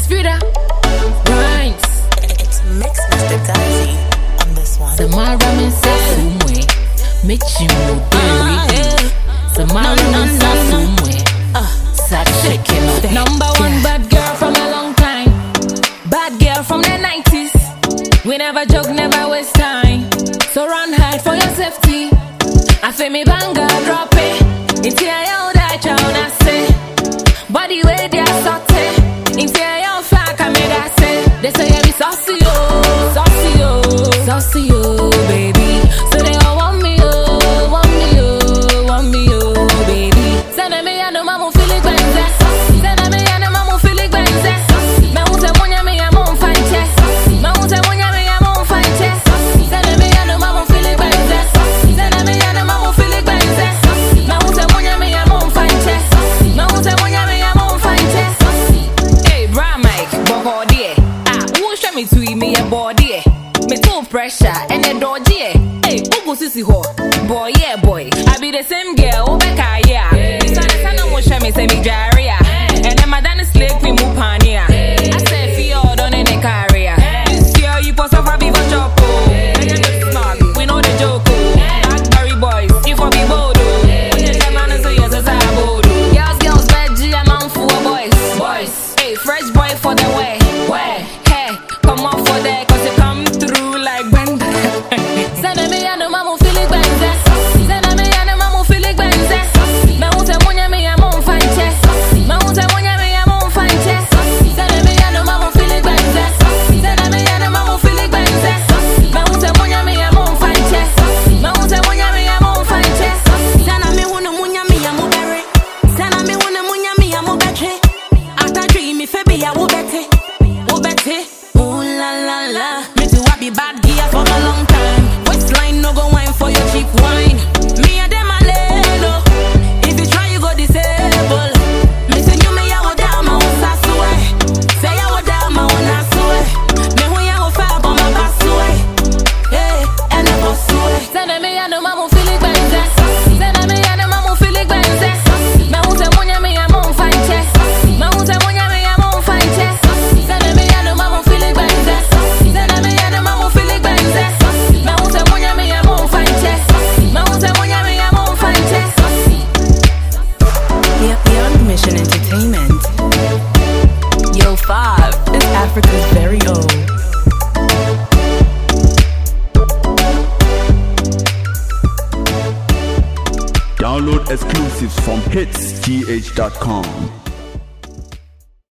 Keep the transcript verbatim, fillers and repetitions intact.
It's Frida Rhymes. It's mixed Mister Gazi on this one. Samara Mensasumwe, Michimu Diri. Samara Mensasumwe, Sat shaking. Number one bad girl from a long time. Bad girl from the nineties. We never joke, never waste time. So run hard for your safety. I feel me banga drop it. It's here you die, child, I say. Body way they are sauté. It's here you fuck, I made I say. They say I be saucy, oh, saucy, oh, saucy, oh, baby. So they all want me, oh, want me, oh, want me, oh, baby. Send me a no mama feel it when it's saucy. Send me a no mama feel it when it's saucy. Me who say when you me I'm on fine chest. Me who say when you me I'm on fine chest. Send me a no mama feel it when it's saucy. Send me a no mama feel it when it's saucy. Me who say when you me I'm on fine chest. Me who say when you me I'm on fine chest. Hey, bra Mike, boko die. Ah, who show me to me a body? Me too pressure and a dodgy. Hey, who go sissy ho? Boy, yeah, boy. I be the same girl, oh, back, yeah. This one is no more show me, say me diarrhea. And then my dad slick me mupania. I say, feel done in a career. This year, you post off a beaver chop. And you look smart, we know the joke. Blackberry boys, if I be bold. When you come on and say, yes, I bold. Girls, girls, veggie, I'm on for boys. Boys, hey, fresh boy for the way. Where? Hey, come on for that, cause you come through like Brenda. Send me a no mama feel it when it's Send me a no mama feel it when it's Me who say when you me I'm on fine chest. Me who say when you me I'm on fine chest. Send me a no mama feel it when it's Send me a no mama feel it when it's Me who say when you me I'm on fine chest. Me who say when you me I'm on fine chest. Send me when you me I'm on berry. Send me when you me I'm on battery. After dream me fe be a wo betty. Wo betty. Ooh la la la. Me too I be bad gear for a long time. Waistline no go wine for your cheap wine. Me a dem a lelo. If you try you go disable. Me say you me a wo down my own sass way. Say I wo down my own ass way. Me who ya wo fire on my bass way. Hey, and I boss way. Send me a no mama feel it when it's Send me a no mama feel it when it's Me who say when you me I'm on fine chest. Me who say when you me I'm on fine chest. Send me a no mama feel it when it's Send me a no mama feel it when it's Me who say when you me I'm on fine chest. Me who say when you me I'm on fine chest. Yep, Young Mission Entertainment. Yo Five is Africa's very own. Download exclusives from hits T H dot com.